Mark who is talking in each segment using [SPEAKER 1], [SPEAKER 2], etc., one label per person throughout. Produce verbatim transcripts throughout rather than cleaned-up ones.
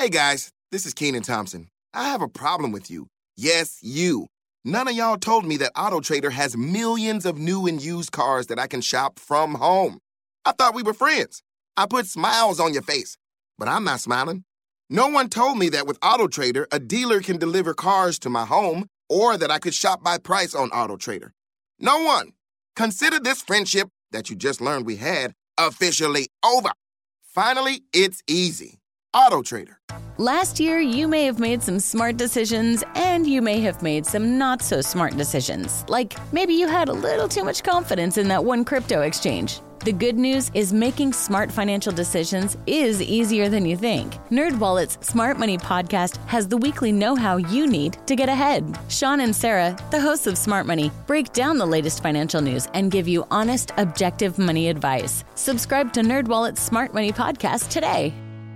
[SPEAKER 1] Hey guys, this is Keenan Thompson. I have a problem with you. Yes, you. None of y'all told me that AutoTrader has millions of new and used cars that I can shop from home. I thought we were friends. I put smiles on your face, but I'm not smiling. No one told me that with AutoTrader, a dealer can deliver cars to my home or that I could shop by price on AutoTrader. No one. Consider this friendship that you just learned we had officially over. Finally, it's easy. AutoTrader.
[SPEAKER 2] Last year, you may have made some smart decisions and you may have made some not so smart decisions. Like maybe you had a little too much confidence in that one crypto exchange. The good news is making smart financial decisions is easier than you think. NerdWallet's Smart Money Podcast has the weekly know-how you need to get ahead. Sean and Sarah, the hosts of Smart Money, break down the latest financial news and give you honest, objective money advice. Subscribe to NerdWallet's Smart Money Podcast today.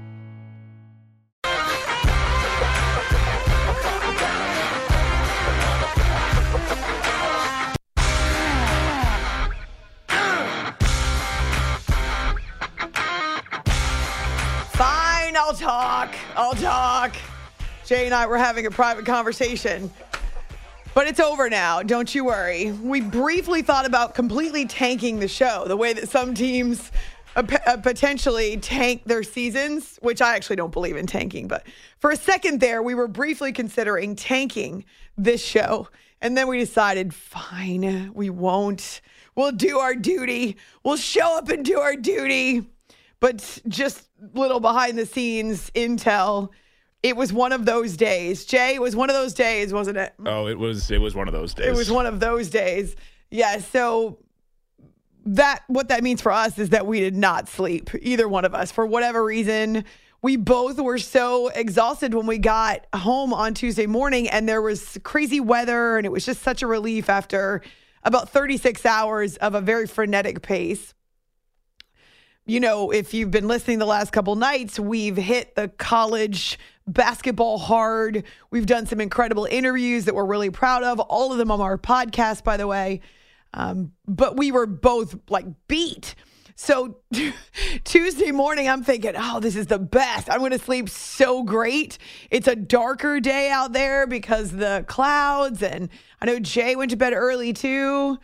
[SPEAKER 3] I'll talk. I'll talk. Jay and I were having a private conversation, but it's over now. Don't you worry. We briefly thought about completely tanking the show, the way that some teams uh, p- uh, potentially tank their seasons, which I actually don't believe in tanking. But for a second there, we were briefly considering tanking this show. And then we decided, fine, we won't. We'll do our duty. We'll show up and do our duty. But just little behind the scenes intel, it was one of those days. Jay, it was one of those days, wasn't it?
[SPEAKER 4] Oh, it was it was one of those days.
[SPEAKER 3] It was one of those days. Yeah, so that what that means for us is that we did not sleep, either one of us, for whatever reason. We both were so exhausted when we got home on Tuesday morning, and there was crazy weather, and it was just such a relief after about thirty-six hours of a very frenetic pace. You know, if you've been listening the last couple nights, we've hit the college basketball hard. We've done some incredible interviews that we're really proud of. All of them on our podcast, by the way. Um, but we were both like beat. So Tuesday morning, I'm thinking, oh, this is the best. I'm going to sleep so great. It's a darker day out there because of the clouds. And I know Jay went to bed early too.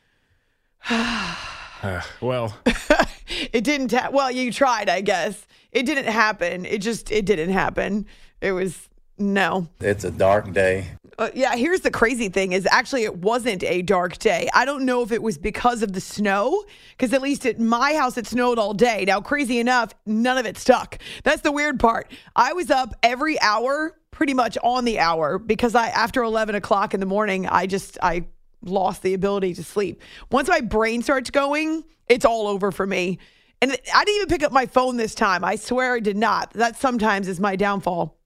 [SPEAKER 4] Uh, well,
[SPEAKER 3] it didn't. Ha- well, you tried, I guess. It didn't happen. It just, it didn't happen. It was, no.
[SPEAKER 5] It's a dark day.
[SPEAKER 3] Uh, yeah, here's the crazy thing is actually it wasn't a dark day. I don't know if it was because of the snow, because at least at my house it snowed all day. Now, crazy enough, none of it stuck. That's the weird part. I was up every hour, pretty much on the hour, because I after eleven o'clock in the morning, I just, I lost the ability to sleep. Once my brain starts going, it's all over for me. And I didn't even pick up my phone this time. I swear I did not. That sometimes is my downfall.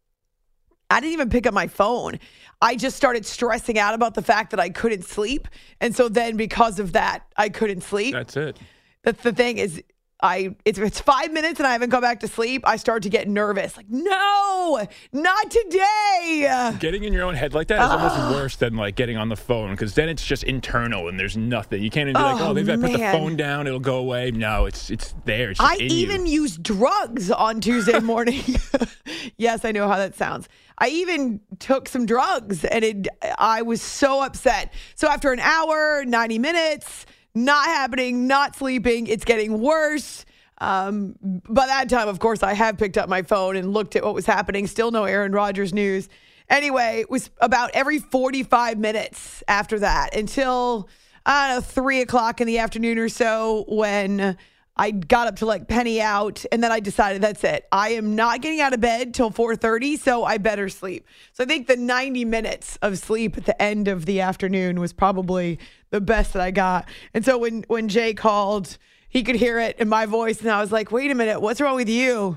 [SPEAKER 3] I didn't even pick up my phone. I just started stressing out about the fact that I couldn't sleep. And so then because of that, I couldn't sleep.
[SPEAKER 4] That's it.
[SPEAKER 3] That's the thing is, I it's, it's five minutes and I haven't gone back to sleep. I start to get nervous. Like, no, not today.
[SPEAKER 4] Getting in your own head like that is
[SPEAKER 3] oh.
[SPEAKER 4] almost worse than like getting on the phone, because then it's just internal and there's nothing. You can't even be oh, like, oh, maybe I put the phone down, it'll go away. No, it's it's there. It's just
[SPEAKER 3] I
[SPEAKER 4] in
[SPEAKER 3] even
[SPEAKER 4] you.
[SPEAKER 3] used drugs on Tuesday morning. Yes, I know how that sounds. I even took some drugs and it, I was so upset. So after an hour, ninety minutes, not happening, not sleeping, it's getting worse. Um, by that time, of course, I have picked up my phone and looked at what was happening. Still no Aaron Rodgers news. Anyway, it was about every forty-five minutes after that until, I don't know, three o'clock in the afternoon or so when I got up to like penny out, and then I decided that's it. I am not getting out of bed till four thirty, so I better sleep. So I think the ninety minutes of sleep at the end of the afternoon was probably the best that I got. And so when, when Jay called, he could hear it in my voice, and I was like, wait a minute, what's wrong with you?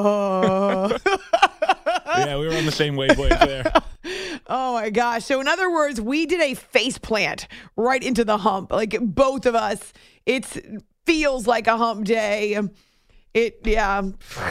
[SPEAKER 3] Oh.
[SPEAKER 4] Yeah, we were on the same wavelength there.
[SPEAKER 3] Oh, my gosh. So in other words, we did a face plant right into the hump. Like both of us, it's feels like a hump day. It, yeah.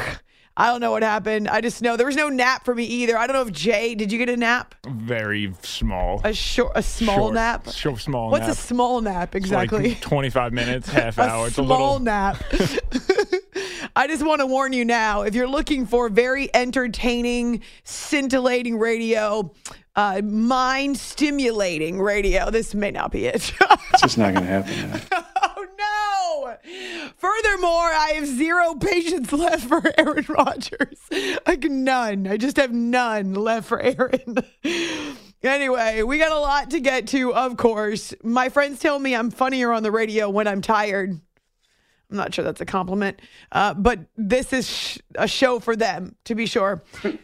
[SPEAKER 3] I don't know what happened. I just know there was no nap for me either. I don't know if Jay, did you get a nap?
[SPEAKER 4] Very small.
[SPEAKER 3] A short, a small
[SPEAKER 4] short,
[SPEAKER 3] nap?
[SPEAKER 4] Short, small
[SPEAKER 3] What's
[SPEAKER 4] nap.
[SPEAKER 3] a small nap exactly?
[SPEAKER 4] Like twenty-five minutes, half
[SPEAKER 3] a
[SPEAKER 4] hour. It's a
[SPEAKER 3] small
[SPEAKER 4] little
[SPEAKER 3] nap. I just want to warn you now, if you're looking for very entertaining, scintillating radio, uh, mind-stimulating radio, this may not be it.
[SPEAKER 5] It's just not going to happen.
[SPEAKER 3] Oh, no. Furthermore, I have zero patience left for Aaron Rodgers. Like, none. I just have none left for Aaron. Anyway, we got a lot to get to, of course. My friends tell me I'm funnier on the radio when I'm tired. I'm not sure that's a compliment, uh, but this is sh- a show for them, to be sure.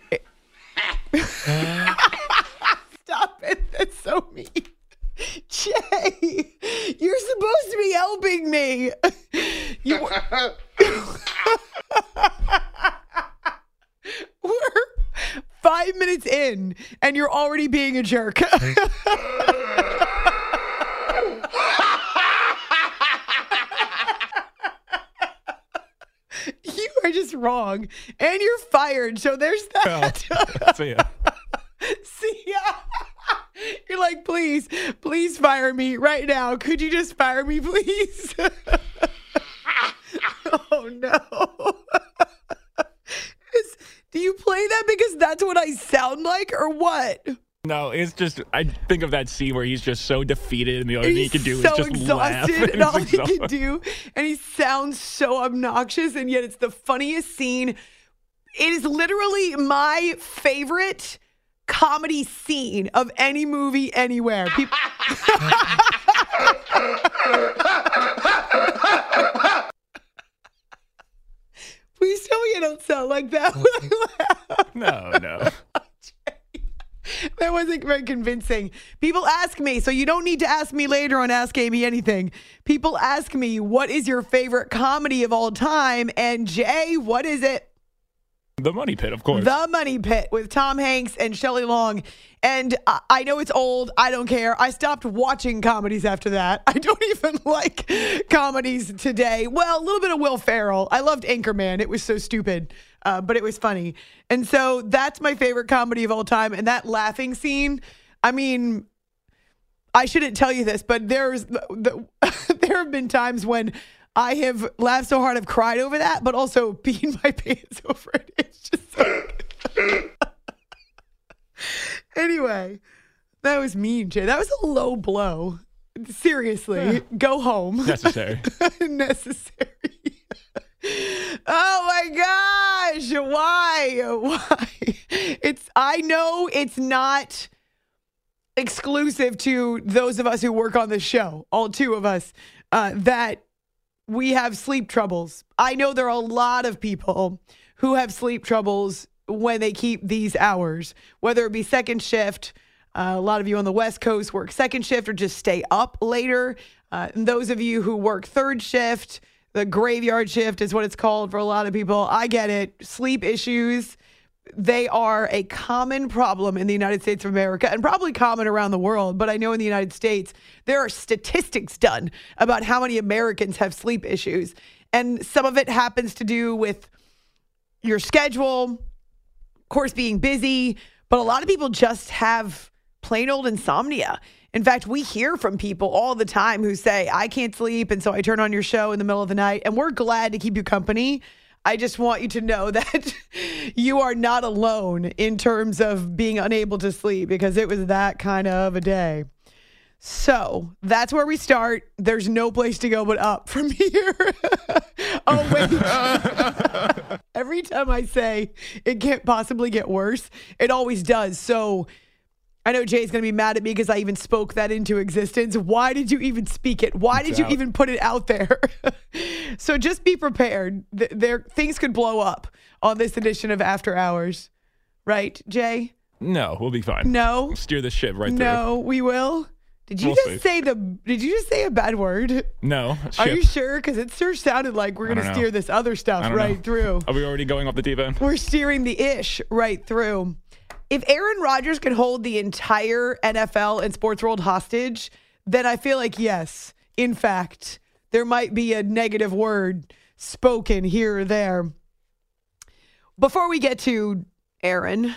[SPEAKER 3] Stop it. That's so mean. Jay, you're supposed to be helping me. You... We're five minutes in, and you're already being a jerk. You are just wrong, and you're fired. So there's that.
[SPEAKER 4] Well, see ya.
[SPEAKER 3] See ya. You're like, please, please fire me right now. Could you just fire me, please? Oh, no. Is, do you play that because that's what I sound like or what?
[SPEAKER 4] No, it's just, I think of that scene where he's just so defeated and the only thing he can do
[SPEAKER 3] so
[SPEAKER 4] is just
[SPEAKER 3] exhausted
[SPEAKER 4] laugh.
[SPEAKER 3] And,
[SPEAKER 4] and
[SPEAKER 3] all he can do, and he sounds so obnoxious, and yet it's the funniest scene. It is literally my favorite comedy scene of any movie anywhere. People... Please tell me I don't sound like that when I laugh.
[SPEAKER 4] No, no.
[SPEAKER 3] That wasn't very convincing. People ask me, so you don't need to ask me later on Ask Amy Anything. People ask me, what is your favorite comedy of all time? And Jay, what is it?
[SPEAKER 4] The Money Pit, of course.
[SPEAKER 3] The Money Pit with Tom Hanks and Shelley Long. And I, I know it's old. I don't care. I stopped watching comedies after that. I don't even like comedies today. Well, a little bit of Will Ferrell. I loved Anchorman. It was so stupid, uh, but it was funny. And so that's my favorite comedy of all time. And that laughing scene, I mean, I shouldn't tell you this, but there's the, the, there have been times when I have laughed so hard I've cried over that, but also peed my pants over it. It's just like... Anyway, that was mean, Jay. That was a low blow. Seriously, yeah. Go home.
[SPEAKER 4] Necessary.
[SPEAKER 3] Necessary. Oh my gosh. Why? Why? It's, I know it's not exclusive to those of us who work on this show, all two of us, uh, that we have sleep troubles. I know there are a lot of people who have sleep troubles when they keep these hours, whether it be second shift. Uh, a lot of you on the West Coast work second shift or just stay up later. Uh, and those of you who work third shift, the graveyard shift is what it's called for a lot of people. I get it. Sleep issues, they are a common problem in the United States of America and probably common around the world. But I know in the United States, there are statistics done about how many Americans have sleep issues. And some of it happens to do with your schedule, of course, being busy, but a lot of people just have plain old insomnia. In fact, we hear from people all the time who say, I can't sleep, and so I turn on your show in the middle of the night, and we're glad to keep you company. I just want you to know that you are not alone in terms of being unable to sleep, because it was that kind of a day. So that's where we start. There's no place to go but up from here. Oh, wait. Every time I say it can't possibly get worse, it always does. So I know Jay's going to be mad at me because I even spoke that into existence. Why did you even speak it? Why
[SPEAKER 4] it's
[SPEAKER 3] did you
[SPEAKER 4] out.
[SPEAKER 3] even put it out there? So just be prepared. There, things could blow up on this edition of After Hours. Right, Jay?
[SPEAKER 4] No, we'll be fine.
[SPEAKER 3] No?
[SPEAKER 4] We'll steer this ship right through.
[SPEAKER 3] No, we will? Did you
[SPEAKER 4] We'll
[SPEAKER 3] just
[SPEAKER 4] see.
[SPEAKER 3] say the? Did you just say a bad word?
[SPEAKER 4] No.
[SPEAKER 3] Are
[SPEAKER 4] ship.
[SPEAKER 3] you sure? Because it sure sounded like we're
[SPEAKER 4] I
[SPEAKER 3] going to
[SPEAKER 4] don't
[SPEAKER 3] steer
[SPEAKER 4] know.
[SPEAKER 3] this other stuff
[SPEAKER 4] I don't
[SPEAKER 3] right
[SPEAKER 4] know.
[SPEAKER 3] through.
[SPEAKER 4] Are we already going off the deep end?
[SPEAKER 3] We're steering the ish right through. If Aaron Rodgers could hold the entire N F L and sports world hostage, then I feel like, yes, in fact, there might be a negative word spoken here or there. Before we get to Aaron,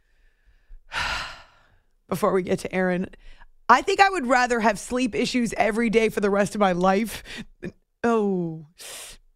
[SPEAKER 3] before we get to Aaron, I think I would rather have sleep issues every day for the rest of my life. Oh,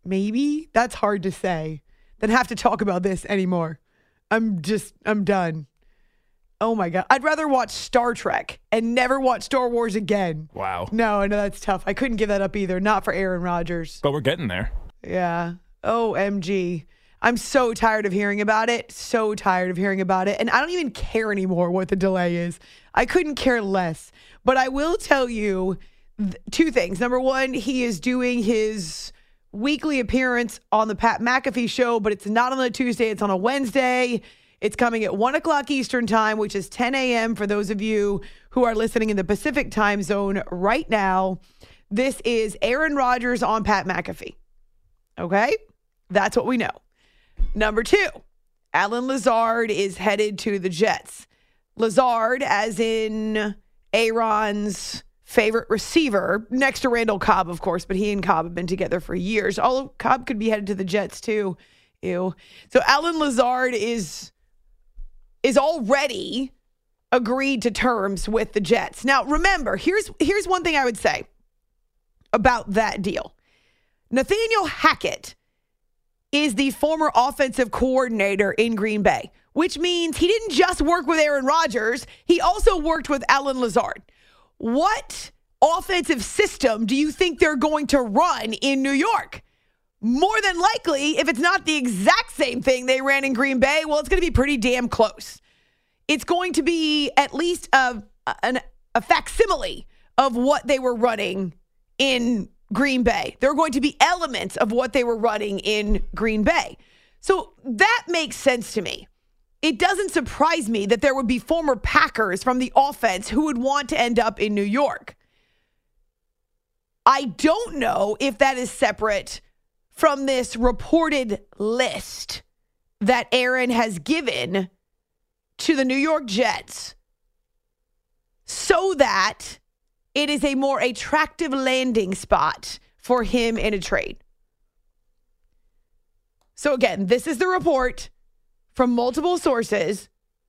[SPEAKER 3] maybe that's hard to say, than have to talk about this anymore. I'm just, I'm done. Oh my God. I'd rather watch Star Trek and never watch Star Wars again.
[SPEAKER 4] Wow.
[SPEAKER 3] No, I know that's tough. I couldn't give that up either. Not for Aaron Rodgers.
[SPEAKER 4] But we're getting there.
[SPEAKER 3] Yeah. O M G. I'm so tired of hearing about it. So tired of hearing about it. And I don't even care anymore what the delay is. I couldn't care less. But I will tell you th- two things. Number one, he is doing his weekly appearance on the Pat McAfee show, but it's not on a Tuesday. It's on a Wednesday. It's coming at one o'clock Eastern time, which is ten a.m. for those of you who are listening in the Pacific time zone right now. This is Aaron Rodgers on Pat McAfee. Okay? That's what we know. Number two, Allen Lazard is headed to the Jets. Lazard, as in Aaron's favorite receiver, next to Randall Cobb, of course, but he and Cobb have been together for years. Although Cobb could be headed to the Jets too. Ew. So Allen Lazard is... is already agreed to terms with the Jets. Now, remember, here's here's one thing I would say about that deal. Nathaniel Hackett is the former offensive coordinator in Green Bay, which means he didn't just work with Aaron Rodgers, he also worked with Allen Lazard. What offensive system do you think they're going to run in New York? More than likely, if it's not the exact same thing they ran in Green Bay, well, it's going to be pretty damn close. It's going to be at least a, a, a facsimile of what they were running in Green Bay. There are going to be elements of what they were running in Green Bay. So that makes sense to me. It doesn't surprise me that there would be former Packers from the offense who would want to end up in New York. I don't know if that is separate from this reported list that Aaron has given to the New York Jets so that it is a more attractive landing spot for him in a trade. So again, this is the report from multiple sources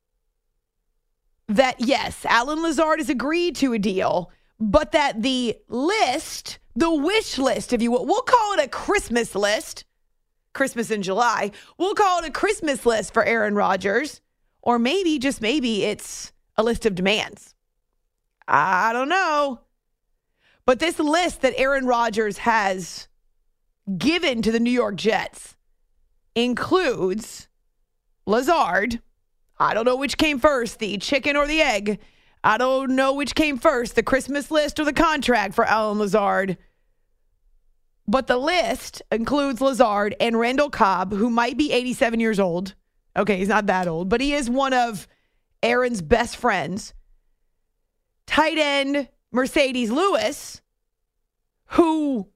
[SPEAKER 3] that yes, Allen Lazard has agreed to a deal, but that the list, the wish list, if you will, we'll call it a Christmas list, Christmas in July, we'll call it a Christmas list for Aaron Rodgers, or maybe, just maybe, it's a list of demands. I don't know. But this list that Aaron Rodgers has given to the New York Jets includes Lazard. I don't know which came first, the chicken or the egg. I don't know which came first, the Christmas list or the contract for Allen Lazard. But the list includes Lazard and Randall Cobb, who might be eighty-seven years old. Okay, he's not that old, but he is one of Aaron's best friends. Tight end Mercedes Lewis, who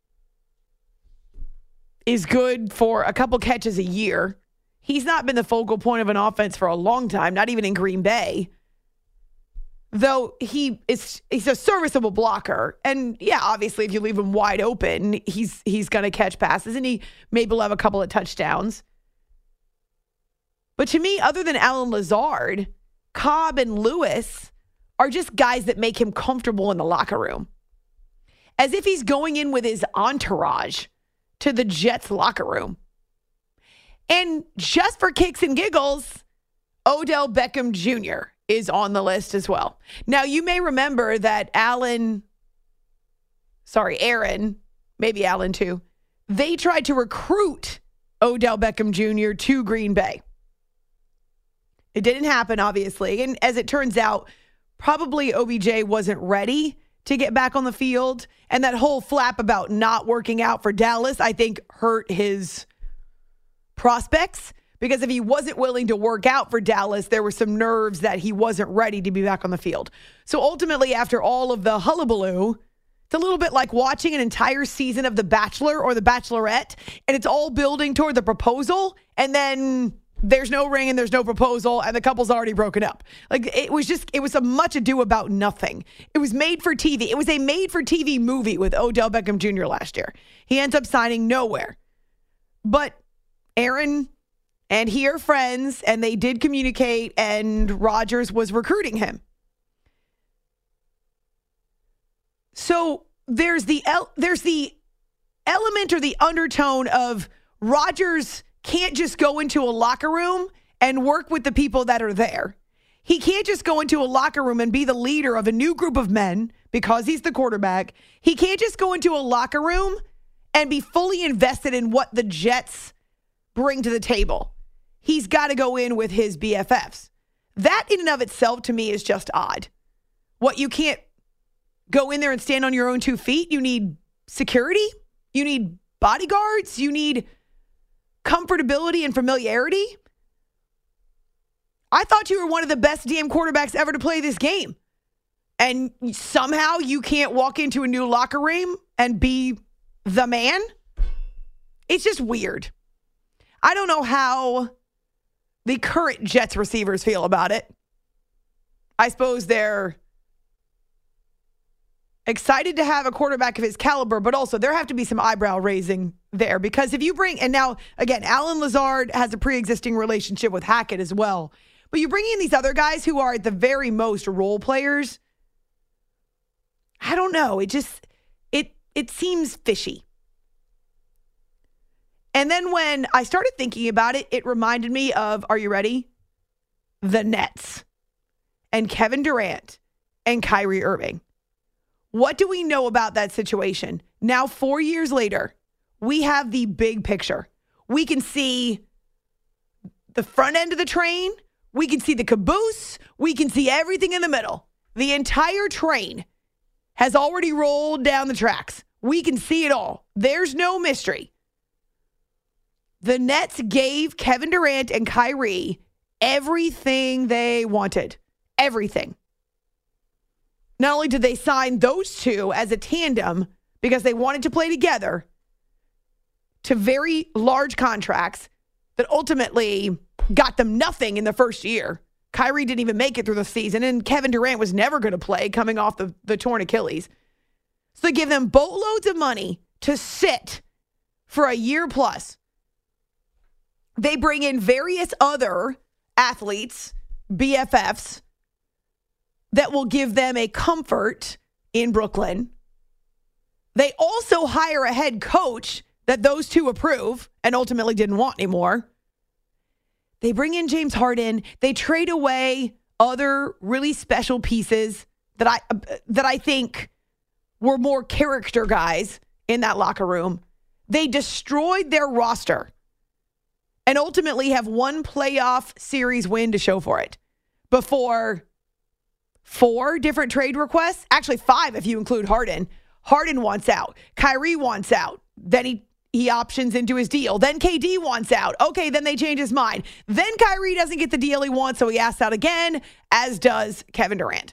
[SPEAKER 3] is good for a couple catches a year. He's not been the focal point of an offense for a long time, not even in Green Bay. Though he is he's a serviceable blocker. And yeah, obviously if you leave him wide open, he's he's going to catch passes and he maybe will have a couple of touchdowns. But to me, other than Allen Lazard, Cobb and Lewis are just guys that make him comfortable in the locker room. As if he's going in with his entourage to the Jets locker room. And just for kicks and giggles, Odell Beckham Junior is on the list as well. Now, you may remember that Allen, sorry, Aaron, maybe Allen too, they tried to recruit Odell Beckham Junior to Green Bay. It didn't happen, obviously. And as it turns out, probably O B J wasn't ready to get back on the field. And that whole flap about not working out for Dallas, I think, hurt his prospects. Because if he wasn't willing to work out for Dallas, there were some nerves that he wasn't ready to be back on the field. So ultimately, after all of the hullabaloo, it's a little bit like watching an entire season of The Bachelor or The Bachelorette, and it's all building toward the proposal, and then there's no ring and there's no proposal, and the couple's already broken up. Like, it was just, it was a much ado about nothing. It was made for T V. It was a made-for-T V movie with Odell Beckham Junior last year. He ends up signing nowhere. But Aaron and he are friends, and they did communicate, and Rodgers was recruiting him. So there's the el- there's the element or the undertone of Rodgers can't just go into a locker room and work with the people that are there. He can't just go into a locker room and be the leader of a new group of men because he's the quarterback. He can't just go into a locker room and be fully invested in what the Jets bring to the table. He's got to go in with his B F Fs. That in and of itself to me is just odd. What, you can't go in there and stand on your own two feet? You need security? You need bodyguards? You need comfortability and familiarity? I thought you were one of the best damn quarterbacks ever to play this game. And somehow you can't walk into a new locker room and be the man? It's just weird. I don't know how the current Jets receivers feel about it. I suppose they're excited to have a quarterback of his caliber, but also there have to be some eyebrow raising there, because if you bring, and now again, Allen Lazard has a pre-existing relationship with Hackett as well, but you bring in these other guys who are at the very most role players. I don't know. It just, it, it seems fishy. And then when I started thinking about it, it reminded me of, are you ready? The Nets and Kevin Durant and Kyrie Irving. What do we know about that situation? Now, four years later, we have the big picture. We can see the front end of the train. We can see the caboose. We can see everything in the middle. The entire train has already rolled down the tracks. We can see it all. There's no mystery. The Nets gave Kevin Durant and Kyrie everything they wanted. Everything. Not only did they sign those two as a tandem because they wanted to play together to very large contracts that ultimately got them nothing in the first year. Kyrie didn't even make it through the season, and Kevin Durant was never going to play coming off the, the torn Achilles. So they give them boatloads of money to sit for a year plus. They bring in various other athletes, B F Fs, that will give them a comfort in Brooklyn. They also hire a head coach that those two approve and ultimately didn't want anymore. They bring in James Harden. They trade away other really special pieces that I that I think were more character guys in that locker room. They destroyed their roster and ultimately have one playoff series win to show for it before four different trade requests. Actually, five if you include Harden. Harden wants out. Kyrie wants out. Then he, he options into his deal. Then K D wants out. Okay, then they change his mind. Then Kyrie doesn't get the deal he wants, so he asks out again, as does Kevin Durant.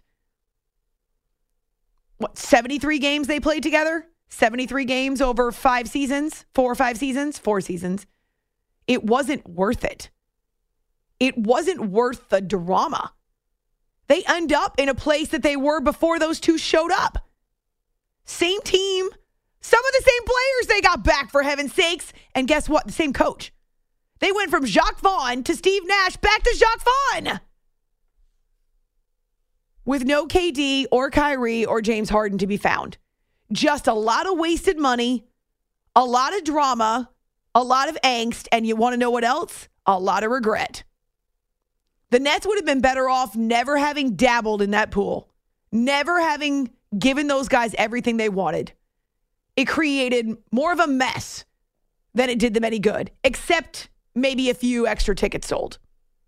[SPEAKER 3] What, seventy-three games they played together? seventy-three games over five seasons? Four or five seasons? Four seasons. It wasn't worth it. It wasn't worth the drama. They end up in a place that they were before those two showed up. Same team, some of the same players they got back, for heaven's sakes. And guess what? The same coach. They went from Jacques Vaughn to Steve Nash back to Jacques Vaughn. With no K D or Kyrie or James Harden to be found. Just a lot of wasted money, a lot of drama, a lot of angst, and you want to know what else? A lot of regret. The Nets would have been better off never having dabbled in that pool, never having given those guys everything they wanted. It created more of a mess than it did them any good, except maybe a few extra tickets sold.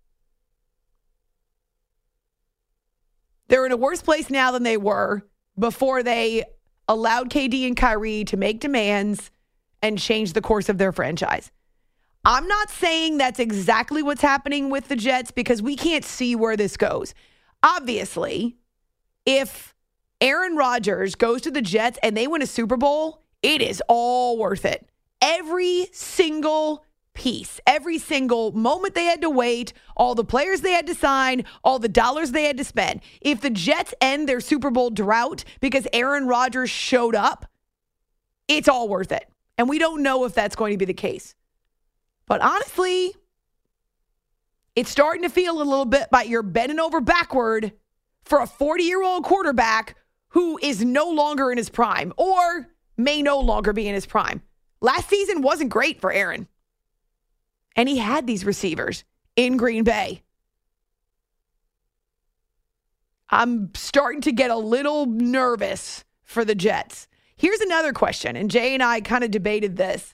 [SPEAKER 3] They're in a worse place now than they were before they allowed K D and Kyrie to make demands and change the course of their franchise. I'm not saying that's exactly what's happening with the Jets because we can't see where this goes. Obviously, if Aaron Rodgers goes to the Jets and they win a Super Bowl, it is all worth it. Every single piece, every single moment they had to wait, all the players they had to sign, all the dollars they had to spend. If the Jets end their Super Bowl drought because Aaron Rodgers showed up, it's all worth it. And we don't know if that's going to be the case. But honestly, it's starting to feel a little bit like you're bending over backward for a forty-year-old quarterback who is no longer in his prime or may no longer be in his prime. Last season wasn't great for Aaron. And he had these receivers in Green Bay. I'm starting to get a little nervous for the Jets. Here's another question, and Jay and I kind of debated this.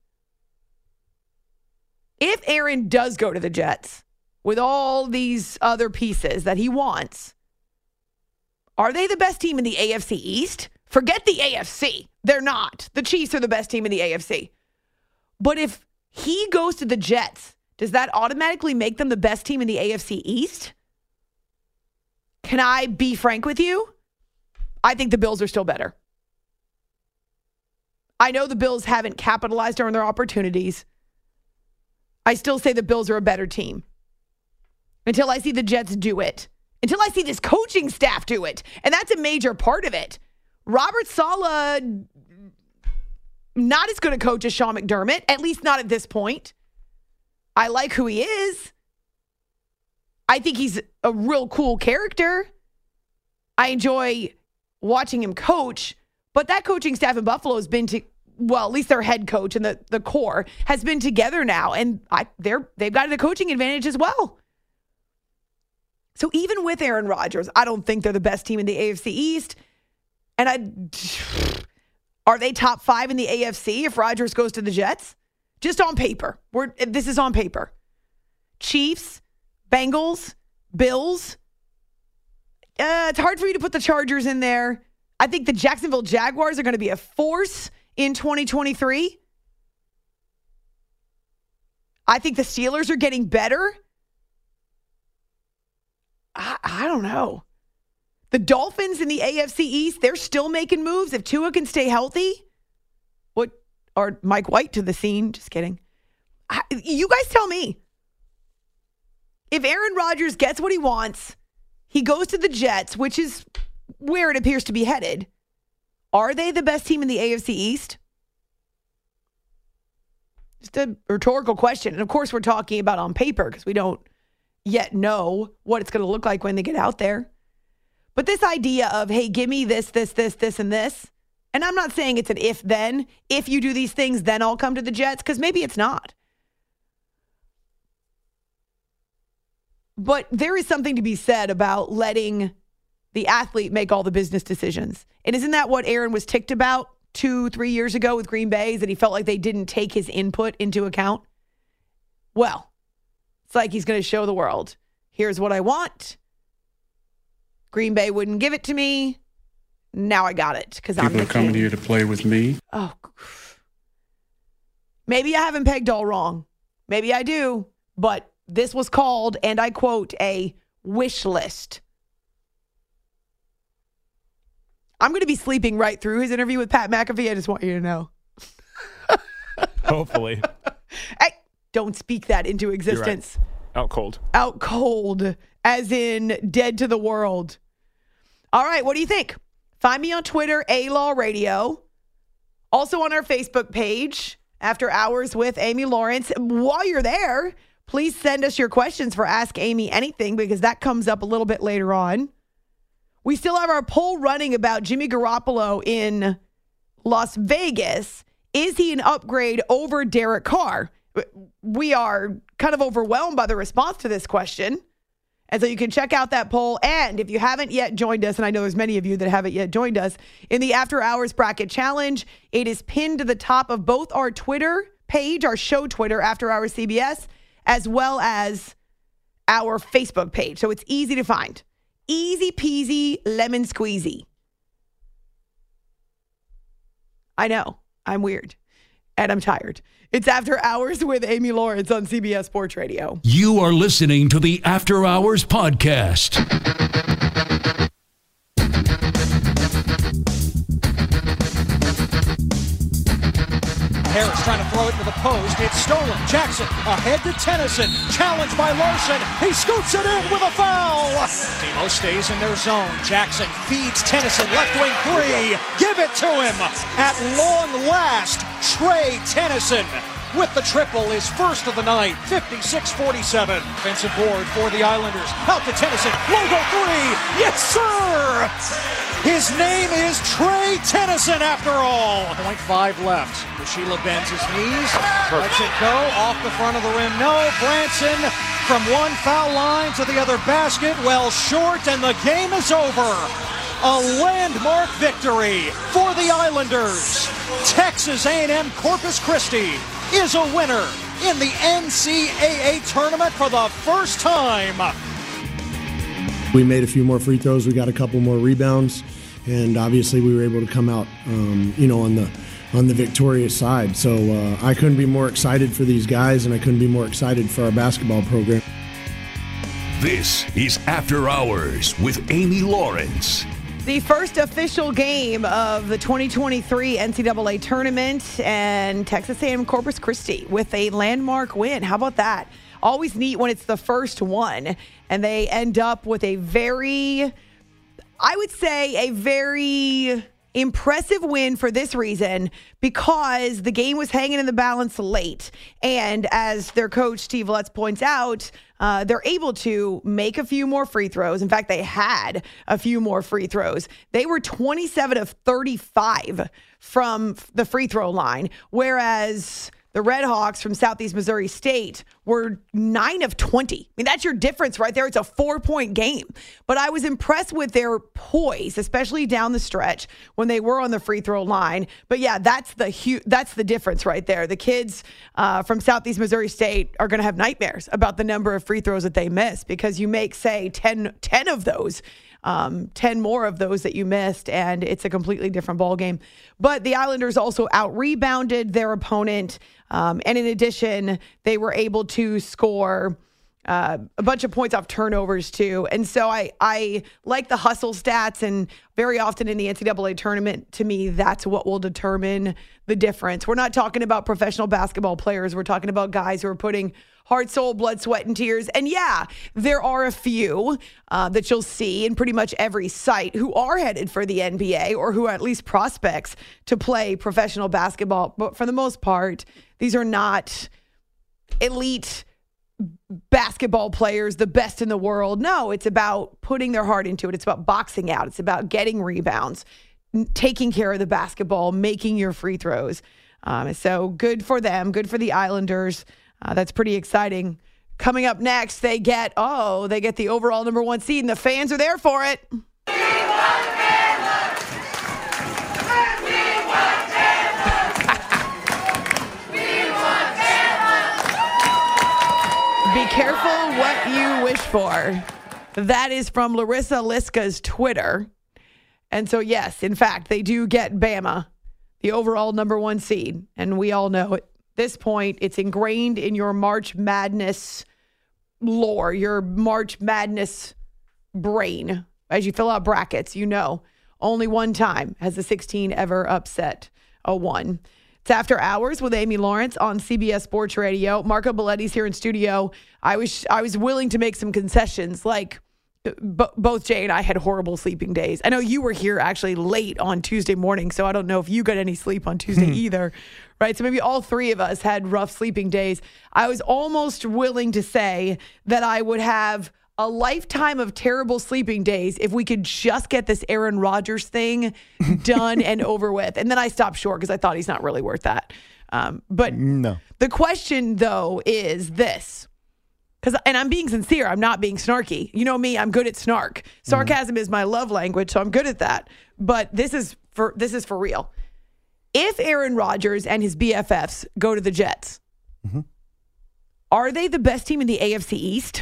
[SPEAKER 3] If Aaron does go to the Jets with all these other pieces that he wants, are they the best team in the A F C East? Forget the A F C. They're not. The Chiefs are the best team in the A F C. But if he goes to the Jets, does that automatically make them the best team in the A F C East? Can I be frank with you? I think the Bills are still better. I know the Bills haven't capitalized on their opportunities. I still say the Bills are a better team. Until I see the Jets do it. Until I see this coaching staff do it. And that's a major part of it. Robert Saleh, not as good a coach as Sean McDermott, at least not at this point. I like who he is. I think he's a real cool character. I enjoy watching him coach, but that coaching staff in Buffalo has been to, well, at least their head coach and the, the core has been together now, and I they're they've got a coaching advantage as well. So even with Aaron Rodgers, I don't think they're the best team in the A F C East. And I are they top five in the A F C if Rodgers goes to the Jets? Just on paper. We're this is on paper. Chiefs, Bengals, Bills. Uh, it's hard for you to put the Chargers in there. I think the Jacksonville Jaguars are going to be a force in twenty twenty-three. I think the Steelers are getting better. I, I don't know. The Dolphins in the A F C East, they're still making moves. If Tua can stay healthy, what or Mike White to the scene? Just kidding. I, you guys tell me. If Aaron Rodgers gets what he wants, he goes to the Jets, which is where it appears to be headed. Are they the best team in the A F C East? Just a rhetorical question. And of course, we're talking about on paper because we don't yet know what it's going to look like when they get out there. But this idea of, hey, give me this, this, this, this, and this. And I'm not saying it's an if then. If you do these things, then I'll come to the Jets, because maybe it's not. But there is something to be said about letting the athlete make all the business decisions. And isn't that what Aaron was ticked about two, three years ago with Green Bay, is that he felt like they didn't take his input into account? Well, it's like he's going to show the world, here's what I want. Green Bay wouldn't give it to me. Now I got it because I'm the king.
[SPEAKER 5] People are coming here to play with me.
[SPEAKER 3] Oh, maybe I haven't pegged all wrong. Maybe I do, but this was called, and I quote, a wish list. I'm going to be sleeping right through his interview with Pat McAfee. I just want you to know.
[SPEAKER 4] Hopefully.
[SPEAKER 3] Hey, don't speak that into existence.
[SPEAKER 4] Right. Out cold.
[SPEAKER 3] Out cold, as in dead to the world. All right, what do you think? Find me on Twitter, A-Law Radio. Also on our Facebook page, After Hours with Amy Lawrence. While you're there, please send us your questions for Ask Amy Anything, because that comes up a little bit later on. We still have our poll running about Jimmy Garoppolo in Las Vegas. Is he an upgrade over Derek Carr? We are kind of overwhelmed by the response to this question. And so you can check out that poll. And if you haven't yet joined us, and I know there's many of you that haven't yet joined us, in the After Hours Bracket Challenge, it is pinned to the top of both our Twitter page, our show Twitter, After Hours C B S, as well as our Facebook page. So it's easy to find. Easy peasy, lemon squeezy. I know, I'm weird, and I'm tired. It's After Hours with Amy Lawrence on C B S Sports Radio.
[SPEAKER 6] You are listening to the After Hours Podcast.
[SPEAKER 7] Harris trying to throw it to the post. It's stolen. Jackson ahead to Tennyson. Challenged by Larson. He scoops it in with a foul. Timo stays in their zone. Jackson feeds Tennyson. Left wing three. Give it to him. At long last, Trey Tennyson with the triple is first of the night, fifty-six forty-seven. Offensive board for the Islanders. Out to Tennyson. Logo three. Yes, sir! His name is Trey Tennyson after all. point five left. Sheila bends his knees. Lets it go off the front of the rim. No. Branson from one foul line to the other basket. Well short, and the game is over. A landmark victory for the Islanders. Texas A and M Corpus Christi is a winner in the N C double A tournament for the first time.
[SPEAKER 8] We made a few more free throws. We got a couple more rebounds, and obviously we were able to come out, um, you know, on the on the victorious side. So uh, I couldn't be more excited for these guys, and I couldn't be more excited for our basketball program.
[SPEAKER 6] This is After Hours with Amy Lawrence.
[SPEAKER 3] The first official game of the twenty twenty-three N C double A tournament, and Texas A and M Corpus Christi with a landmark win. How about that? Always neat when it's the first one, and they end up with a very, I would say, a very impressive win for this reason, because the game was hanging in the balance late. And as their coach, Steve Lutz, points out, uh, they're able to make a few more free throws. In fact, they had a few more free throws. They were twenty-seven of thirty-five from the free throw line, whereas the Red Hawks from Southeast Missouri State were nine of twenty. I mean, that's your difference right there. It's a four-point game. But I was impressed with their poise, especially down the stretch when they were on the free throw line. But yeah, that's the hu- that's the difference right there. The kids uh, from Southeast Missouri State are going to have nightmares about the number of free throws that they miss, because you make, say, ten, ten of those. Um, ten more of those that you missed, and it's a completely different ball game. But the Islanders also out-rebounded their opponent, um, and in addition, they were able to score uh, a bunch of points off turnovers too. And so I, I like the hustle stats, and very often in the N C double A tournament, to me, that's what will determine the difference. We're not talking about professional basketball players. We're talking about guys who are putting heart, soul, blood, sweat, and tears. And yeah, there are a few uh, that you'll see in pretty much every site who are headed for the N B A, or who are at least prospects to play professional basketball. But for the most part, these are not elite basketball players, the best in the world. No, it's about putting their heart into it. It's about boxing out. It's about getting rebounds, taking care of the basketball, making your free throws. Um, so good for them. Good for the Islanders. Uh, that's pretty exciting. Coming up next, they get, oh, they get the overall number one seed, and the fans are there for it. Be careful what you wish for. That is from Larissa Liska's Twitter. And so, yes, in fact, they do get Bama, the overall number one seed. And we all know at this point, it's ingrained in your March Madness lore, your March Madness brain. As you fill out brackets, you know, only one time has the sixteen ever upset a one. It's After Hours with Amy Lawrence on C B S Sports Radio. Marco Belletti's here in studio. I was I was willing to make some concessions, like b- both Jay and I had horrible sleeping days. I know you were here actually late on Tuesday morning, so I don't know if you got any sleep on Tuesday either, right? So maybe all three of us had rough sleeping days. I was almost willing to say that I would have a lifetime of terrible sleeping days if we could just get this Aaron Rodgers thing done and over with. And then I stopped short because I thought he's not really worth that. Um, but
[SPEAKER 9] no.
[SPEAKER 3] The question, though, is this. Because, and I'm being sincere, I'm not being snarky. You know me, I'm good at snark. Sarcasm mm. is my love language, so I'm good at that. But this is for this is for real. If Aaron Rodgers and his B F Fs go to the Jets, mm-hmm. are they the best team in the A F C East?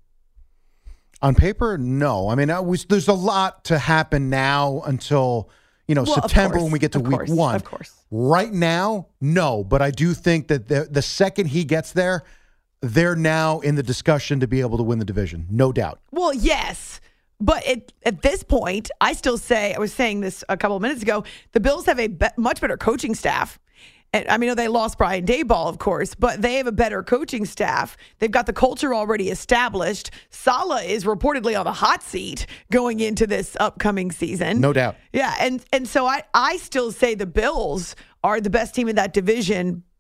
[SPEAKER 9] On paper, no. I mean, I was, there's a lot to happen now until, you know, well, September when we get to week
[SPEAKER 3] course,
[SPEAKER 9] one.
[SPEAKER 3] Of course.
[SPEAKER 9] Right now, no. But I do think that the, the second he gets there, they're now in the discussion to be able to win the division. No doubt.
[SPEAKER 3] Well, yes. But it, at this point, I still say, I was saying this a couple of minutes ago, the Bills have a be- much better coaching staff. And I mean, they lost Brian Daboll, of course, but they have a better coaching staff. They've got the culture already established. Saleh is reportedly on the hot seat going into this upcoming season.
[SPEAKER 9] No doubt.
[SPEAKER 3] Yeah, and and so I, I still say the Bills are the best team in that division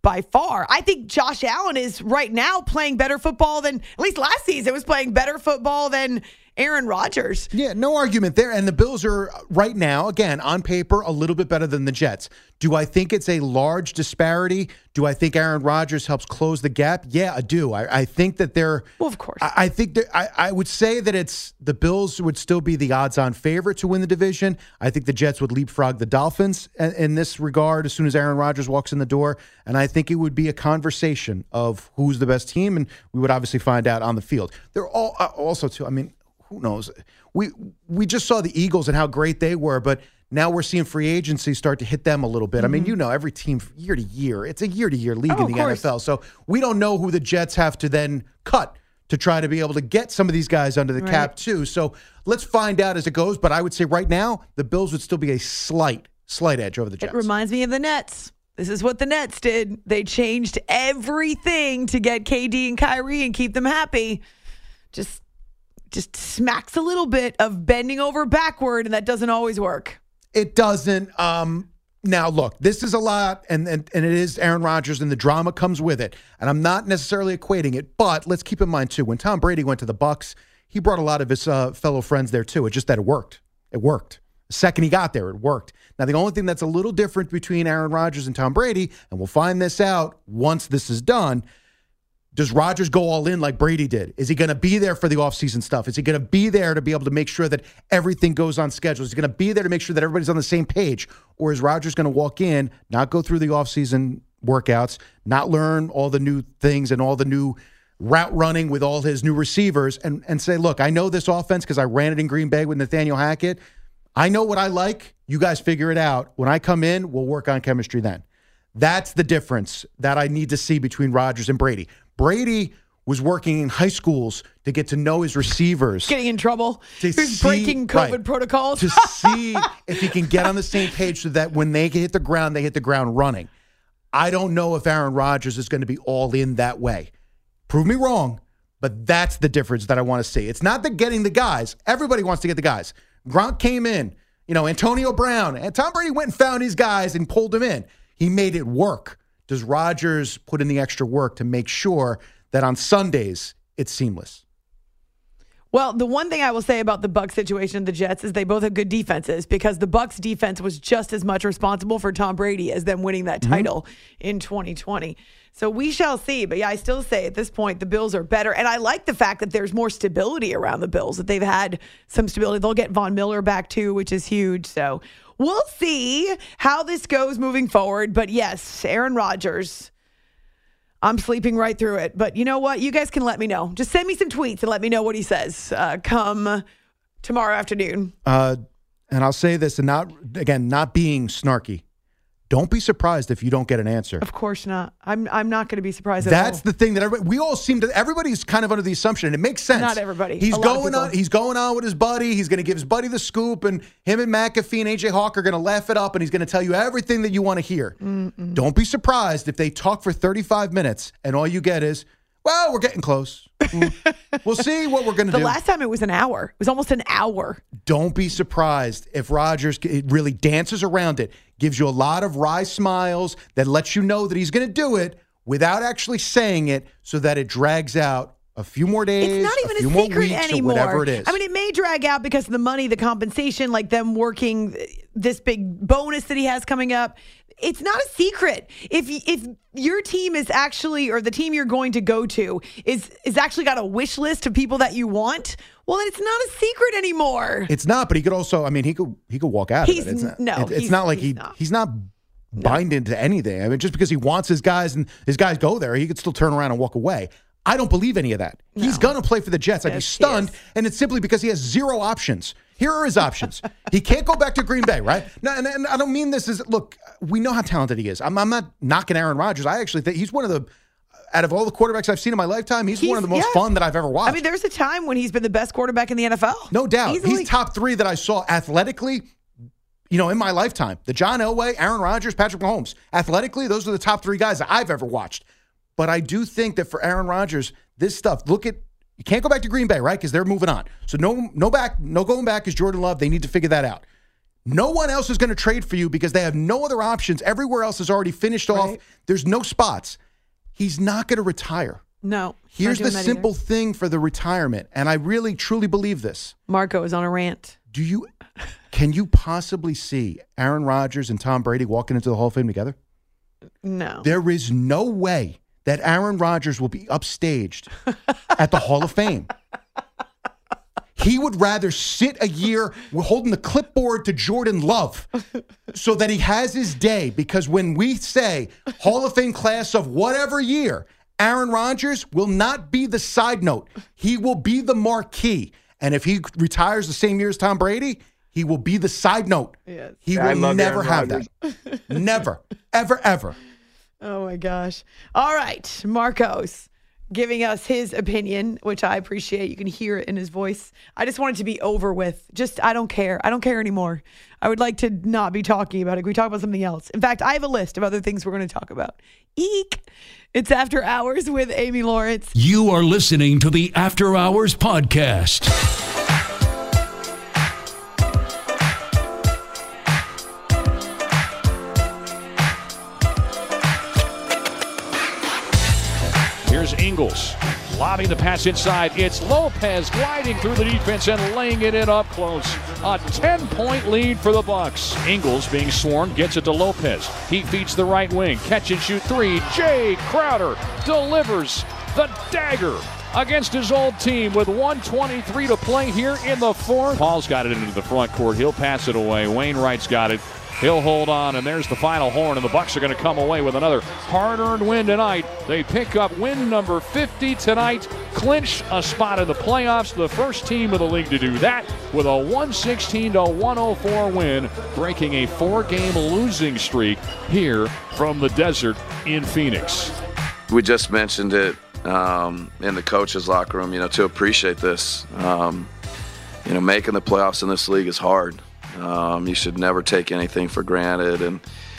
[SPEAKER 3] by far. I think Josh Allen is right now playing better football than, at least last season, was playing better football than Aaron Rodgers.
[SPEAKER 9] Yeah, no argument there. And the Bills are right now, again, on paper, a little bit better than the Jets. Do I think it's a large disparity? Do I think Aaron Rodgers helps close the gap? Yeah, I do. I, I think that they're...
[SPEAKER 3] Well, of course.
[SPEAKER 9] I, I think that I, I would say that it's the Bills would still be the odds-on favorite to win the division. I think the Jets would leapfrog the Dolphins in, in this regard as soon as Aaron Rodgers walks in the door. And I think it would be a conversation of who's the best team, and we would obviously find out on the field. They're all uh, also, too, I mean... Who knows? We we just saw the Eagles and how great they were, but now we're seeing free agency start to hit them a little bit. Mm-hmm. I mean, you know, every team year to year, it's a year to year league
[SPEAKER 3] oh,
[SPEAKER 9] in the N F L. So we don't know who the Jets have to then cut to try to be able to get some of these guys under the
[SPEAKER 3] right.
[SPEAKER 9] cap too. So let's find out as it goes. But I would say right now, the Bills would still be a slight, slight edge over the Jets.
[SPEAKER 3] It reminds me of the Nets. This is what the Nets did. They changed everything to get K D and Kyrie and keep them happy. Just just smacks a little bit of bending over backward, and that doesn't always work.
[SPEAKER 9] It doesn't. Um, now, look, this is a lot, and, and, and it is Aaron Rodgers, and the drama comes with it. And I'm not necessarily equating it, but let's keep in mind, too, when Tom Brady went to the Bucs, he brought a lot of his uh, fellow friends there, too. It's just that it worked. It worked. The second he got there, it worked. Now, the only thing that's a little different between Aaron Rodgers and Tom Brady, and we'll find this out once this is done, does Rodgers go all in like Brady did? Is he going to be there for the offseason stuff? Is he going to be there to be able to make sure that everything goes on schedule? Is he going to be there to make sure that everybody's on the same page? Or is Rodgers going to walk in, not go through the offseason workouts, not learn all the new things and all the new route running with all his new receivers, and, and say, look, I know this offense because I ran it in Green Bay with Nathaniel Hackett. I know what I like. You guys figure it out. When I come in, we'll work on chemistry then. That's the difference that I need to see between Rodgers and Brady. Brady was working in high schools to get to know his receivers.
[SPEAKER 3] Getting in trouble.
[SPEAKER 9] To
[SPEAKER 3] He's
[SPEAKER 9] see,
[SPEAKER 3] breaking COVID
[SPEAKER 9] right,
[SPEAKER 3] protocols.
[SPEAKER 9] to see if he can get on the same page so that when they hit the ground, they hit the ground running. I don't know if Aaron Rodgers is going to be all in that way. Prove me wrong, but that's the difference that I want to see. It's not the getting the guys. Everybody wants to get the guys. Gronk came in. You know, Antonio Brown. And Tom Brady went and found his guys and pulled them in. He made it work. Does Rodgers put in the extra work to make sure that on Sundays it's seamless?
[SPEAKER 3] Well, the one thing I will say about the Bucs situation and the Jets is they both have good defenses, because the Bucs defense was just as much responsible for Tom Brady as them winning that title mm-hmm. in twenty twenty. So we shall see. But yeah, I still say at this point the Bills are better. And I like the fact that there's more stability around the Bills, that they've had some stability. They'll get Von Miller back too, which is huge. So we'll see how this goes moving forward. But yes, Aaron Rodgers, I'm sleeping right through it. But you know what? You guys can let me know. Just send me some tweets and let me know what he says uh, come tomorrow afternoon.
[SPEAKER 9] Uh, and I'll say this, and not, again, not being snarky. Don't be surprised if you don't get an answer.
[SPEAKER 3] Of course not. I'm I'm not going to be surprised at
[SPEAKER 9] That's
[SPEAKER 3] all.
[SPEAKER 9] the thing that everybody, we all seem to, everybody's kind of under the assumption, and it makes sense.
[SPEAKER 3] Not everybody.
[SPEAKER 9] He's
[SPEAKER 3] A lot of
[SPEAKER 9] going
[SPEAKER 3] people.
[SPEAKER 9] on He's going on with his buddy. He's going to give his buddy the scoop, and him and McAfee and A J Hawk are going to laugh it up, and he's going to tell you everything that you want to hear. Mm-mm. Don't be surprised if they talk for thirty-five minutes, and all you get is, well, we're getting close. We'll see what we're going to do.
[SPEAKER 3] The last time it was an hour. It was almost an hour.
[SPEAKER 9] Don't be surprised if Rodgers it really dances around it, gives you a lot of wry smiles that lets you know that he's going to do it without actually saying it, so that it drags out a few more days,
[SPEAKER 3] it's not even
[SPEAKER 9] a few
[SPEAKER 3] a
[SPEAKER 9] more
[SPEAKER 3] secret
[SPEAKER 9] weeks,
[SPEAKER 3] anymore.
[SPEAKER 9] or whatever it is.
[SPEAKER 3] I mean, it may drag out because of the money, the compensation, like them working this big bonus that he has coming up. It's not a secret. If if your team is actually, or the team you're going to go to is is actually got a wish list of people that you want, well, then it's not a secret anymore.
[SPEAKER 9] It's not, but he could also, I mean, he could he could walk out
[SPEAKER 3] he's,
[SPEAKER 9] of it. It's not,
[SPEAKER 3] no,
[SPEAKER 9] it, it's
[SPEAKER 3] he's,
[SPEAKER 9] not like
[SPEAKER 3] he's
[SPEAKER 9] he
[SPEAKER 3] not.
[SPEAKER 9] he's not binding to anything. I mean, just because he wants his guys and his guys go there, he could still turn around and walk away. I don't believe any of that. No. He's going to play for the Jets. I'd yes, be stunned, and it's simply because he has zero options. Here are his options. He can't go back to Green Bay, right? No, and, and I don't mean this as, look, we know how talented he is. I'm, I'm not knocking Aaron Rodgers. I actually think he's one of the, out of all the quarterbacks I've seen in my lifetime, he's, he's one of the most yeah. fun that I've ever watched.
[SPEAKER 3] I mean, there's a time when he's been the best quarterback in the N F L.
[SPEAKER 9] No doubt.
[SPEAKER 3] Easily.
[SPEAKER 9] He's top three that I saw athletically, you know, in my lifetime. The John Elway, Aaron Rodgers, Patrick Mahomes. Athletically, those are the top three guys that I've ever watched. But I do think that for Aaron Rodgers, this stuff, look at, you can't go back to Green Bay, right? Because they're moving on. So no no back, no going back is Jordan Love. They need to figure that out. No one else is going to trade for you because they have no other options. Everywhere else is already finished
[SPEAKER 3] Right.
[SPEAKER 9] off. There's no spots. He's not going to retire.
[SPEAKER 3] No.
[SPEAKER 9] Here's the
[SPEAKER 3] that
[SPEAKER 9] simple
[SPEAKER 3] either.
[SPEAKER 9] thing for the retirement, and I really, truly believe this.
[SPEAKER 3] Marco is on a rant.
[SPEAKER 9] Do you, can you possibly see Aaron Rodgers and Tom Brady walking into the Hall of Fame together?
[SPEAKER 3] No.
[SPEAKER 9] There is no way that Aaron Rodgers will be upstaged at the Hall of Fame. He would rather sit a year holding the clipboard to Jordan Love so that he has his day. Because when we say Hall of Fame class of whatever year, Aaron Rodgers will not be the side note. He will be the marquee. And if he retires the same year as Tom Brady, he will be the side note.
[SPEAKER 3] Yes.
[SPEAKER 9] He
[SPEAKER 1] I
[SPEAKER 9] will
[SPEAKER 1] love
[SPEAKER 9] never
[SPEAKER 1] Aaron
[SPEAKER 9] have
[SPEAKER 1] Rodgers.
[SPEAKER 9] that. Never, ever, ever.
[SPEAKER 3] Oh, my gosh. All right. Marcos giving us his opinion, which I appreciate. You can hear it in his voice. I just want it to be over with. Just, I don't care. I don't care anymore. I would like to not be talking about it. Can we talk about something else? In fact, I have a list of other things we're going to talk about. Eek. It's After Hours with Amy Lawrence.
[SPEAKER 6] You are listening to the After Hours Podcast.
[SPEAKER 7] Here's Ingles. Lobbing the pass inside. It's Lopez gliding through the defense and laying it in up close. A ten-point lead for the Bucks. Ingles being swarmed, gets it to Lopez. He feeds the right wing. Catch and shoot three. Jay Crowder delivers the dagger against his old team with one twenty-three to play here in the fourth. Paul's got it into the front court. He'll pass it away. Wainwright's got it. He'll hold on, and there's the final horn, and the Bucks are going to come away with another hard-earned win tonight. They pick up win number fifty tonight, clinch a spot in the playoffs, the first team in the league to do that with a one sixteen to one oh four win, breaking a four-game losing streak here from the desert in Phoenix.
[SPEAKER 10] We just mentioned it um, in the coach's locker room, you know, to appreciate this. Um, you know, making the playoffs in this league is hard. Um, you should never take anything for granted, and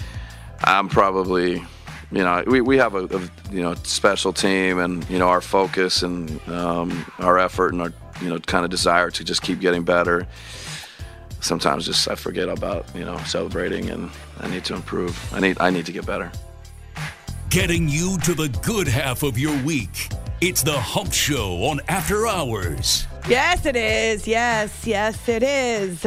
[SPEAKER 10] I'm probably, you know, we, we have a, a you know special team, and you know our focus and um, our effort and our you know kind of desire to just keep getting better. Sometimes just I forget about you know celebrating, and I need to improve. I need I need to get better.
[SPEAKER 6] Getting you to the good half of your week. It's the Hump Show on After Hours.
[SPEAKER 3] Yes, it is. Yes, yes, it is.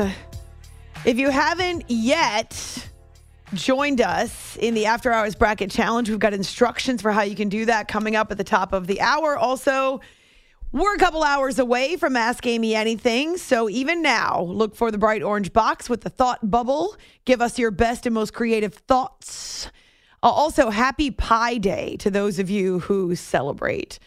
[SPEAKER 3] If you haven't yet joined us in the After Hours Bracket Challenge, we've got instructions for how you can do that coming up at the top of the hour. Also, we're a couple hours away from Ask Amy Anything, so even now, look for the bright orange box with the thought bubble. Give us your best and most creative thoughts. Uh, also, happy Pi Day to those of you who celebrate.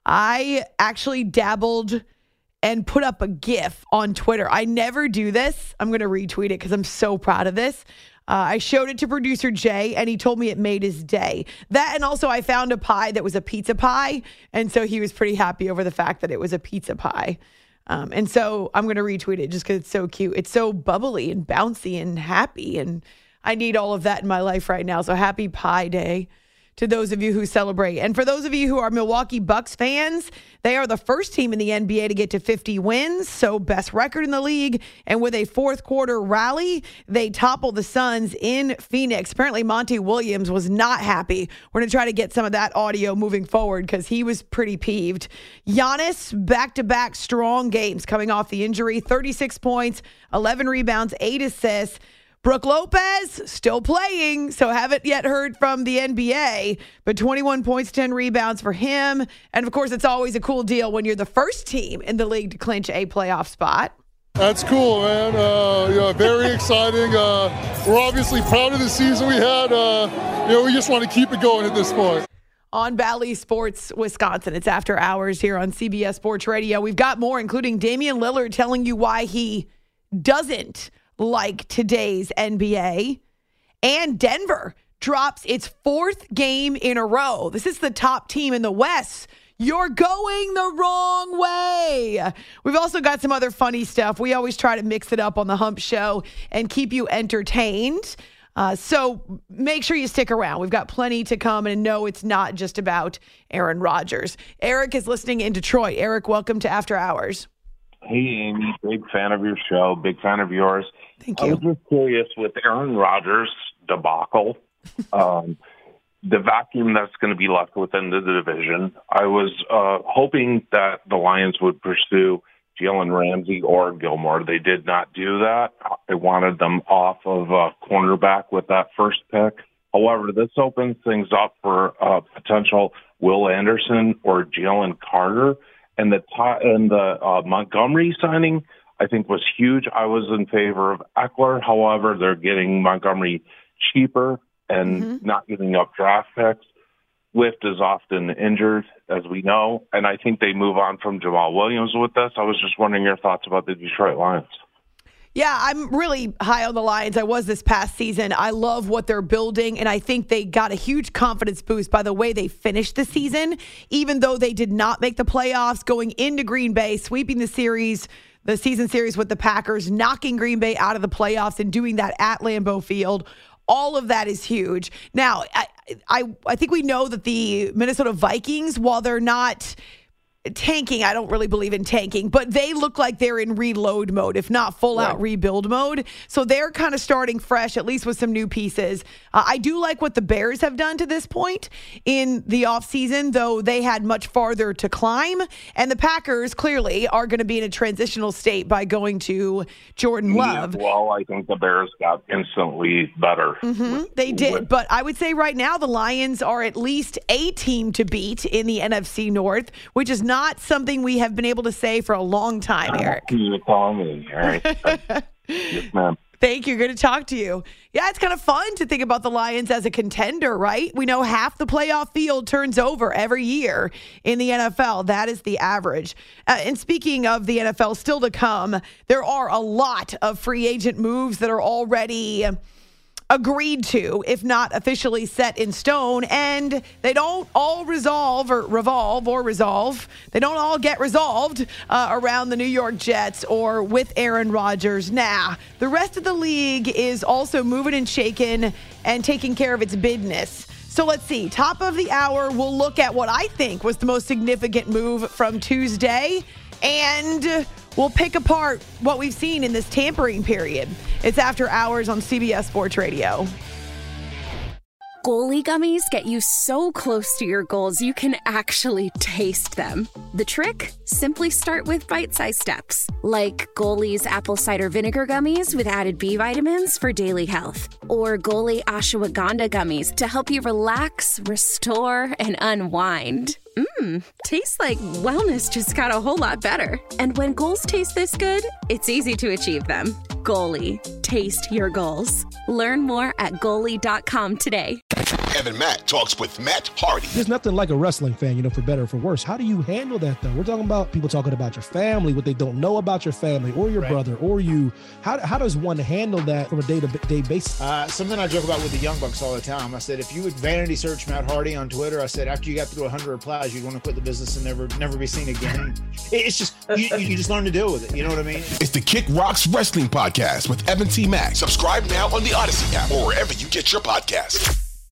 [SPEAKER 3] I actually dabbled and put up a GIF on Twitter. I never do this. I'm going to retweet it because I'm so proud of this. Uh, I showed it to producer Jay, and he told me it made his day. That, and also I found a pie that was a pizza pie, and so he was pretty happy over the fact that it was a pizza pie. Um, and so I'm going to retweet it just because it's so cute. It's so bubbly and bouncy and happy, and I need all of that in my life right now. So happy Pi Day to those of you who celebrate. And for those of you who are Milwaukee Bucks fans, they are the first team in the N B A to get to fifty wins, so best record in the league. And with a fourth quarter rally, they topple the Suns in Phoenix. Apparently, Monty Williams was not happy. We're going to try to get some of that audio moving forward because he was pretty peeved. Giannis, back-to-back strong games coming off the injury, thirty-six points, eleven rebounds, eight assists. Brook Lopez still playing, so haven't yet heard from the N B A, but twenty-one points, ten rebounds for him. And, of course, it's always a cool deal when you're the first team in the league to clinch a playoff spot.
[SPEAKER 11] That's cool, man. Uh, you know, very exciting. Uh, we're obviously proud of the season we had. Uh, you know, we just want to keep it going at this point.
[SPEAKER 3] On Bally Sports Wisconsin, it's After Hours here on C B S Sports Radio. We've got more, including Damian Lillard telling you why he doesn't like today's N B A. And Denver drops its fourth game in a row. This is the top team in the West. You're going the wrong way. We've also got some other funny stuff. We always try to mix it up on the Hump Show and keep you entertained. Uh, so make sure you stick around. We've got plenty to come, and no, it's not just about Aaron Rodgers. Eric is listening in Detroit. Eric, welcome to After Hours.
[SPEAKER 12] Hey, Amy, big fan of your show, big fan of yours.
[SPEAKER 3] Thank you.
[SPEAKER 12] I was just curious with Aaron Rodgers' debacle, um, the vacuum that's going to be left within the division. I was uh, hoping that the Lions would pursue Jalen Ramsey or Gilmore. They did not do that. I wanted them off of uh, cornerback with that first pick. However, this opens things up for uh, potential Will Anderson or Jalen Carter. And the t- and the uh, Montgomery signing, I think, was huge. I was in favor of Eckler. However, they're getting Montgomery cheaper and mm-hmm. not giving up draft picks. Swift is often injured, as we know, and I think they move on from Jamal Williams with this. I was just wondering your thoughts about the Detroit Lions.
[SPEAKER 3] Yeah, I'm really high on the Lions. I was this past season. I love what they're building, and I think they got a huge confidence boost by the way they finished the season, even though they did not make the playoffs, going into Green Bay, sweeping the series, the season series with the Packers, knocking Green Bay out of the playoffs and doing that at Lambeau Field. All of that is huge. Now, I, I, I think we know that the Minnesota Vikings, while they're not tanking, I don't really believe in tanking, but they look like they're in reload mode, if not full out right. rebuild mode. So they're kind of starting fresh, at least with some new pieces. Uh, I do like what the Bears have done to this point in the offseason, though they had much farther to climb. And the Packers clearly are going to be in a transitional state by going to Jordan Love.
[SPEAKER 12] Yeah, well, I think the Bears got instantly better.
[SPEAKER 3] Mm-hmm, they did, but I would say right now the Lions are at least a team to beat in the N F C North, which is not Not something we have been able to say for a long time, Eric.
[SPEAKER 12] You're calling me, Eric. Yes, ma'am.
[SPEAKER 3] Thank you. Good to talk to you. Yeah, it's kind of fun to think about the Lions as a contender, right? We know half the playoff field turns over every year in the N F L. That is the average. Uh, and speaking of the N F L still to come, there are a lot of free agent moves that are already agreed to, if not officially set in stone, and they don't all resolve or revolve or resolve. They don't all get resolved uh, around the New York Jets or with Aaron Rodgers. Nah, the rest of the league is also moving and shaking and taking care of its business. So let's see. Top of the hour, we'll look at what I think was the most significant move from Tuesday, and we'll pick apart what we've seen in this tampering period. It's After Hours on C B S Sports Radio.
[SPEAKER 13] Goalie gummies get you so close to your goals you can actually taste them. The trick? Simply start with bite-sized steps, like Goalie's apple cider vinegar gummies with added B vitamins for daily health, or Goalie ashwagandha gummies to help you relax, restore, and unwind. Mmm, tastes like wellness just got a whole lot better. And when goals taste this good, it's easy to achieve them. Goalie, taste your goals. Learn more at goalie dot com today.
[SPEAKER 14] Evan Mack talks with Matt Hardy.
[SPEAKER 15] There's nothing like a wrestling fan, you know, for better or for worse. How do you handle that, though? We're talking about people talking about your family, what they don't know about your family or your right. brother or you. How, how does one handle that from a day-to-day basis?
[SPEAKER 16] Uh, something I joke about with the Young Bucks all the time. I said, if you would vanity search Matt Hardy on Twitter, I said, after you got through one hundred replies, you'd want to quit the business and never never be seen again. It's just, you, you just learn to deal with it. You know what I mean?
[SPEAKER 14] It's the Kick Rocks Wrestling Podcast with Evan T. Mack. Subscribe now on the Odyssey app or wherever you get your podcasts.